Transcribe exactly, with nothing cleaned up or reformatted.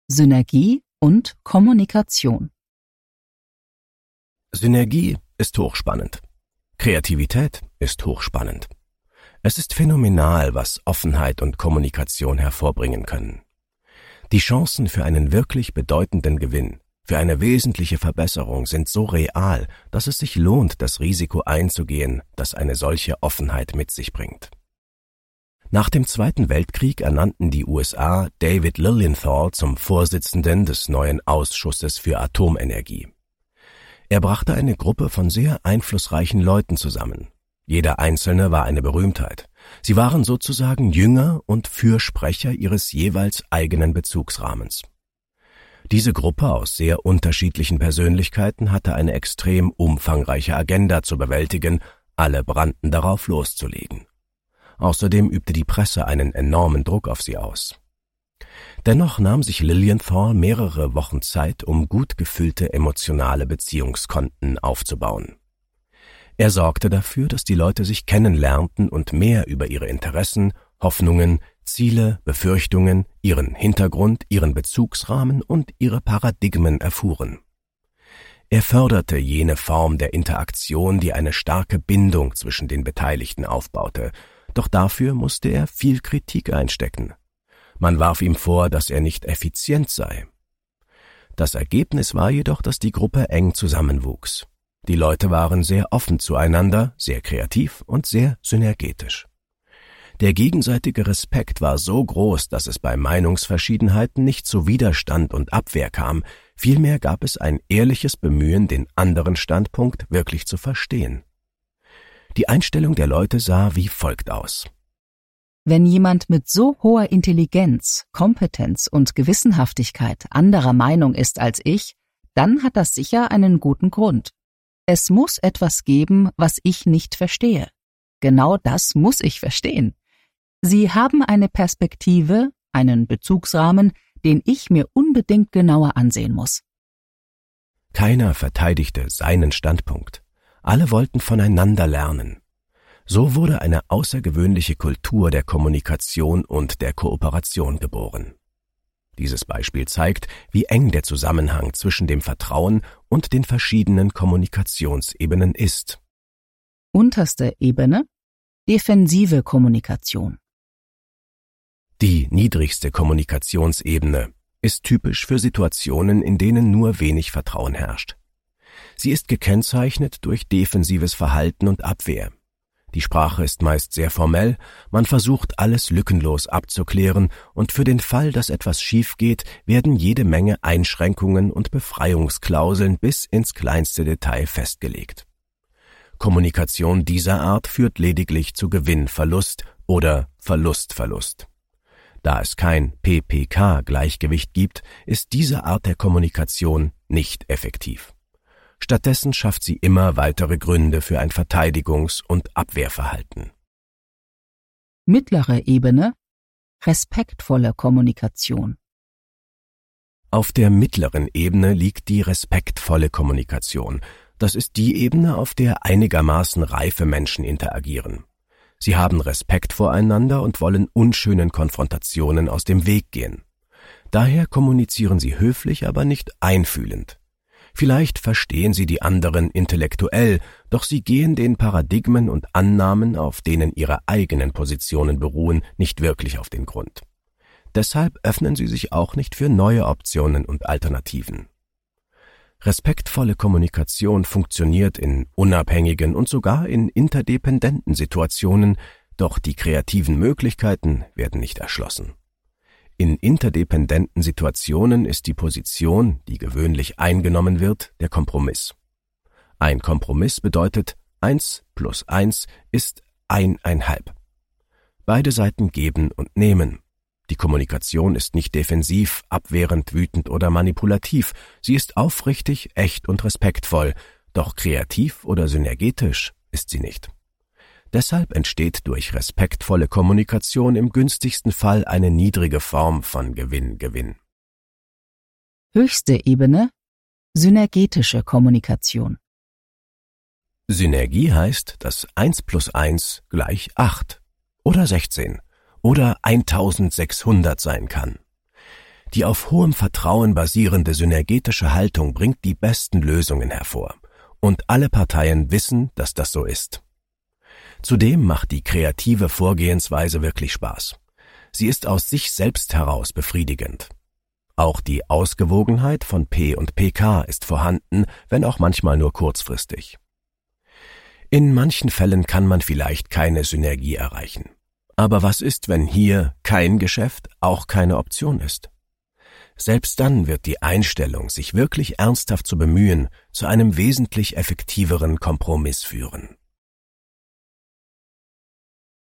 Synergie und Kommunikation. Synergie ist hochspannend. Kreativität ist hochspannend. Es ist phänomenal, was Offenheit und Kommunikation hervorbringen können. Die Chancen für einen wirklich bedeutenden Gewinn, für eine wesentliche Verbesserung sind so real, dass es sich lohnt, das Risiko einzugehen, das eine solche Offenheit mit sich bringt. Nach dem Zweiten Weltkrieg ernannten die U S A David Lilienthal zum Vorsitzenden des neuen Ausschusses für Atomenergie. Er brachte eine Gruppe von sehr einflussreichen Leuten zusammen. Jeder Einzelne war eine Berühmtheit. Sie waren sozusagen Jünger und Fürsprecher ihres jeweils eigenen Bezugsrahmens. Diese Gruppe aus sehr unterschiedlichen Persönlichkeiten hatte eine extrem umfangreiche Agenda zu bewältigen, alle brannten darauf loszulegen. Außerdem übte die Presse einen enormen Druck auf sie aus. Dennoch nahm sich Lilienthal mehrere Wochen Zeit, um gut gefüllte emotionale Beziehungskonten aufzubauen. Er sorgte dafür, dass die Leute sich kennenlernten und mehr über ihre Interessen, Hoffnungen, Ziele, Befürchtungen, ihren Hintergrund, ihren Bezugsrahmen und ihre Paradigmen erfuhren. Er förderte jene Form der Interaktion, die eine starke Bindung zwischen den Beteiligten aufbaute, doch dafür musste er viel Kritik einstecken. Man warf ihm vor, dass er nicht effizient sei. Das Ergebnis war jedoch, dass die Gruppe eng zusammenwuchs. Die Leute waren sehr offen zueinander, sehr kreativ und sehr synergetisch. Der gegenseitige Respekt war so groß, dass es bei Meinungsverschiedenheiten nicht zu Widerstand und Abwehr kam, vielmehr gab es ein ehrliches Bemühen, den anderen Standpunkt wirklich zu verstehen. Die Einstellung der Leute sah wie folgt aus. Wenn jemand mit so hoher Intelligenz, Kompetenz und Gewissenhaftigkeit anderer Meinung ist als ich, dann hat das sicher einen guten Grund. Es muss etwas geben, was ich nicht verstehe. Genau das muss ich verstehen. Sie haben eine Perspektive, einen Bezugsrahmen, den ich mir unbedingt genauer ansehen muss. Keiner verteidigte seinen Standpunkt. Alle wollten voneinander lernen. So wurde eine außergewöhnliche Kultur der Kommunikation und der Kooperation geboren. Dieses Beispiel zeigt, wie eng der Zusammenhang zwischen dem Vertrauen und den verschiedenen Kommunikationsebenen ist. Unterste Ebene: defensive Kommunikation. Die niedrigste Kommunikationsebene ist typisch für Situationen, in denen nur wenig Vertrauen herrscht. Sie ist gekennzeichnet durch defensives Verhalten und Abwehr. Die Sprache ist meist sehr formell, man versucht alles lückenlos abzuklären und für den Fall, dass etwas schief geht, werden jede Menge Einschränkungen und Befreiungsklauseln bis ins kleinste Detail festgelegt. Kommunikation dieser Art führt lediglich zu Gewinnverlust oder Verlustverlust. Da es kein P P K-Gleichgewicht gibt, ist diese Art der Kommunikation nicht effektiv. Stattdessen schafft sie immer weitere Gründe für ein Verteidigungs- und Abwehrverhalten. Mittlere Ebene: respektvolle Kommunikation. Auf der mittleren Ebene liegt die respektvolle Kommunikation. Das ist die Ebene, auf der einigermaßen reife Menschen interagieren. Sie haben Respekt voreinander und wollen unschönen Konfrontationen aus dem Weg gehen. Daher kommunizieren sie höflich, aber nicht einfühlend. Vielleicht verstehen sie die anderen intellektuell, doch sie gehen den Paradigmen und Annahmen, auf denen ihre eigenen Positionen beruhen, nicht wirklich auf den Grund. Deshalb öffnen sie sich auch nicht für neue Optionen und Alternativen. Respektvolle Kommunikation funktioniert in unabhängigen und sogar in interdependenten Situationen, doch die kreativen Möglichkeiten werden nicht erschlossen. In interdependenten Situationen ist die Position, die gewöhnlich eingenommen wird, der Kompromiss. Ein Kompromiss bedeutet, eins plus eins ist eineinhalb. Beide Seiten geben und nehmen. Die Kommunikation ist nicht defensiv, abwehrend, wütend oder manipulativ. Sie ist aufrichtig, echt und respektvoll, doch kreativ oder synergetisch ist sie nicht. Deshalb entsteht durch respektvolle Kommunikation im günstigsten Fall eine niedrige Form von Gewinn-Gewinn. Höchste Ebene: synergetische Kommunikation. Synergie heißt, dass eins plus eins gleich acht oder sechzehn oder eintausendsechshundert sein kann. Die auf hohem Vertrauen basierende synergetische Haltung bringt die besten Lösungen hervor. Und alle Parteien wissen, dass das so ist. Zudem macht die kreative Vorgehensweise wirklich Spaß. Sie ist aus sich selbst heraus befriedigend. Auch die Ausgewogenheit von P und P K ist vorhanden, wenn auch manchmal nur kurzfristig. In manchen Fällen kann man vielleicht keine Synergie erreichen. Aber was ist, wenn hier kein Geschäft auch keine Option ist? Selbst dann wird die Einstellung, sich wirklich ernsthaft zu bemühen, zu einem wesentlich effektiveren Kompromiss führen.